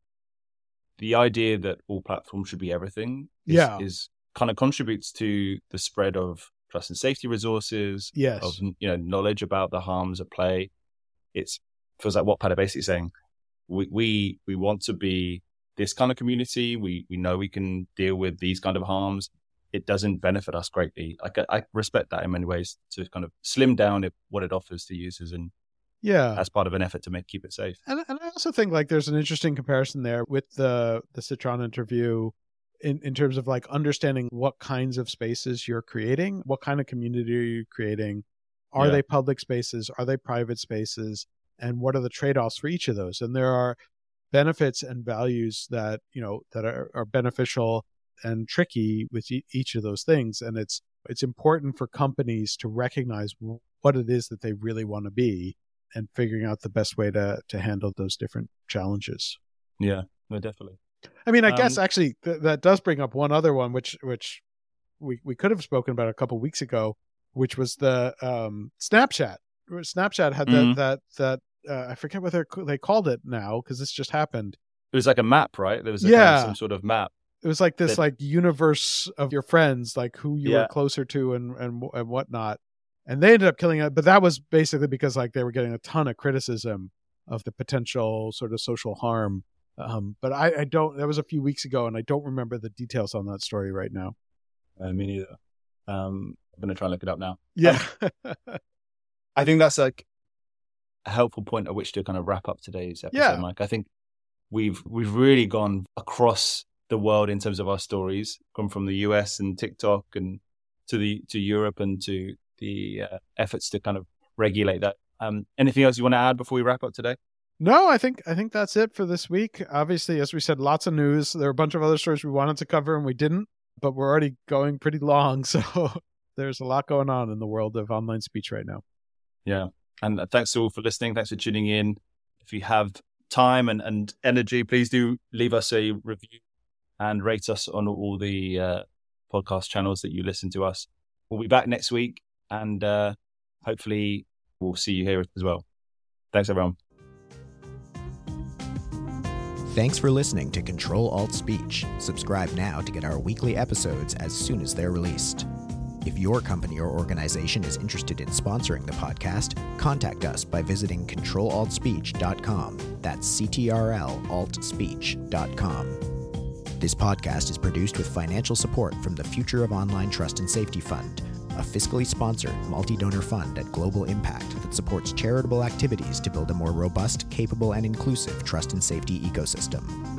the idea that all platforms should be everything is, yeah. is kind of contributes to the spread of trust and safety resources, yes. of, you know, knowledge about the harms at play. It's feels like Wattpad are basically saying, we, we, we want to be this kind of community. We, we know we can deal with these kind of harms. It doesn't benefit us greatly. Like I, I respect that in many ways, to kind of slim down it, what it offers to users, and yeah, as part of an effort to make keep it safe. And, and I also think like there's an interesting comparison there with the the Citron interview in, in terms of like understanding what kinds of spaces you're creating, what kind of community are you creating, are yeah. they public spaces, are they private spaces, and what are the trade-offs for each of those? And there are benefits and values that, you know, that are, are beneficial and tricky with e- each of those things. And it's it's important for companies to recognize what it is that they really want to be and figuring out the best way to to handle those different challenges. Yeah, no, definitely. I mean, I um, guess actually th- that does bring up one other one, which which we, we could have spoken about a couple weeks ago, which was the um, Snapchat. Snapchat had that, mm-hmm. that, that uh, I forget what they called it now, because this just happened. It was like a map, right? There was a, yeah. kind of some sort of map. It was like this that, like universe of your friends, like who you yeah. were closer to and, and and whatnot. And they ended up killing it. But that was basically because like they were getting a ton of criticism of the potential sort of social harm. Um, but I, I don't, that was a few weeks ago, and I don't remember the details on that story right now. Uh, me neither. Um, I'm going to try and look it up now. Yeah. Um, I think that's like a helpful point at which to kind of wrap up today's episode, yeah. Mike. I think we've we've really gone across the world in terms of our stories, gone from the U S and TikTok and to the to Europe and to the uh, efforts to kind of regulate that. Um, anything else you want to add before we wrap up today? No, I think I think that's it for this week. Obviously, as we said, lots of news. There are a bunch of other stories we wanted to cover and we didn't, but we're already going pretty long. So there's a lot going on in the world of online speech right now. Yeah. And thanks to all for listening. Thanks for tuning in. If you have time and, and energy, please do leave us a review and rate us on all the uh, podcast channels that you listen to us. We'll be back next week, and uh, hopefully we'll see you here as well. Thanks, everyone. Thanks for listening to Control Alt Speech. Subscribe now to get our weekly episodes as soon as they're released. If your company or organization is interested in sponsoring the podcast, contact us by visiting control alt speech dot com. That's C T R L alt speech dot com. This podcast is produced with financial support from the Future of Online Trust and Safety Fund, a fiscally sponsored multi-donor fund at Global Impact that supports charitable activities to build a more robust, capable, and inclusive trust and safety ecosystem.